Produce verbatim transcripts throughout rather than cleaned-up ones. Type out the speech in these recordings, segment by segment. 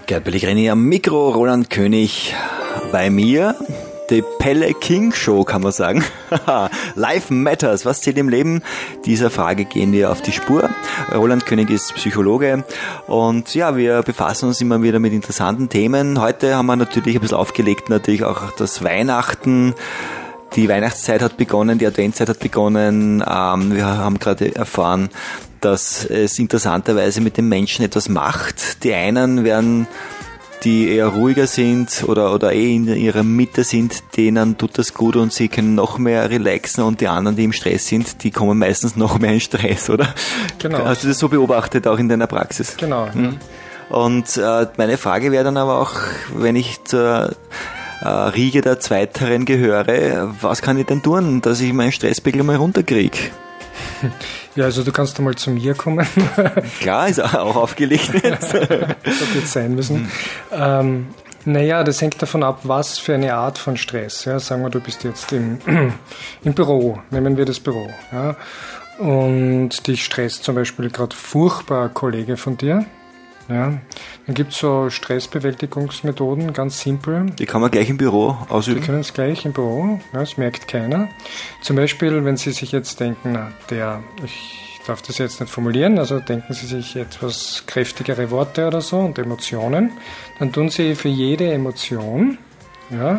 Gerd Pellegrini am Mikro, Roland König bei mir. Die Pelle King Show, kann man sagen. Life Matters. Was zählt im Leben? Dieser Frage gehen wir auf die Spur. Roland König ist Psychologe und ja, wir befassen uns immer wieder mit interessanten Themen. Heute haben wir natürlich ein bisschen aufgelegt, natürlich auch das Weihnachten. Die Weihnachtszeit hat begonnen, die Adventszeit hat begonnen. Ähm, wir haben gerade erfahren, dass es interessanterweise mit den Menschen etwas macht. Die einen werden, die eher ruhiger sind oder, oder eh in ihrer Mitte sind, denen tut das gut und sie können noch mehr relaxen, und die anderen, die im Stress sind, die kommen meistens noch mehr in Stress, oder? Genau. Hast du das so beobachtet, auch in deiner Praxis? Genau. Mhm. Und äh, meine Frage wäre dann aber auch, wenn ich zur äh, Riege der Zweiteren gehöre, was kann ich denn tun, dass ich meinen Stresspegel mal runterkriege? Ja, also du kannst einmal zu mir kommen. Klar, ist auch aufgelegt. Das wird jetzt sein müssen. Mhm. Ähm, naja, das hängt davon ab, was für eine Art von Stress. Ja, sagen wir, du bist jetzt im, im Büro, nehmen wir das Büro. Ja, und dich stresst zum Beispiel gerade furchtbar ein Kollege von dir. Ja, dann gibt es so Stressbewältigungsmethoden, ganz simpel. Die kann man gleich im Büro ausüben? Die können es gleich im Büro, ja, das merkt keiner. Zum Beispiel, wenn Sie sich jetzt denken, na, der, ich darf das jetzt nicht formulieren, also denken Sie sich etwas kräftigere Worte oder so und Emotionen, dann tun Sie für jede Emotion, ja,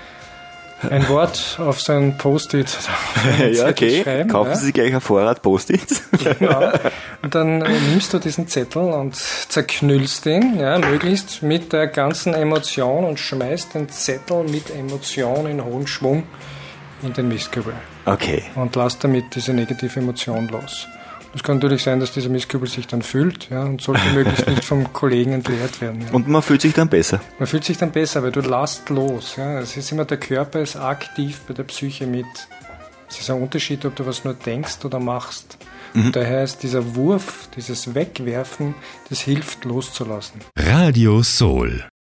ein Wort auf so ein Post-it ja, okay. schreiben. Kaufen ja. Sie gleich ein Vorrat Post-its. Genau. Und dann nimmst du diesen Zettel und zerknüllst den, ja, möglichst mit der ganzen Emotion, und schmeißt den Zettel mit Emotion in hohen Schwung in den Mistkübel. Okay. Und lass damit diese negative Emotion los. Es kann natürlich sein, dass dieser Mistkübel sich dann füllt, ja, und sollte möglichst nicht vom Kollegen entleert werden. Ja. Und man fühlt sich dann besser? Man fühlt sich dann besser, weil du lässt los. Ja. Es ist immer, der Körper ist aktiv bei der Psyche mit. Es ist ein Unterschied, ob du was nur denkst oder machst. Mhm. Und daher ist dieser Wurf, dieses Wegwerfen, das hilft loszulassen. Radio Soul.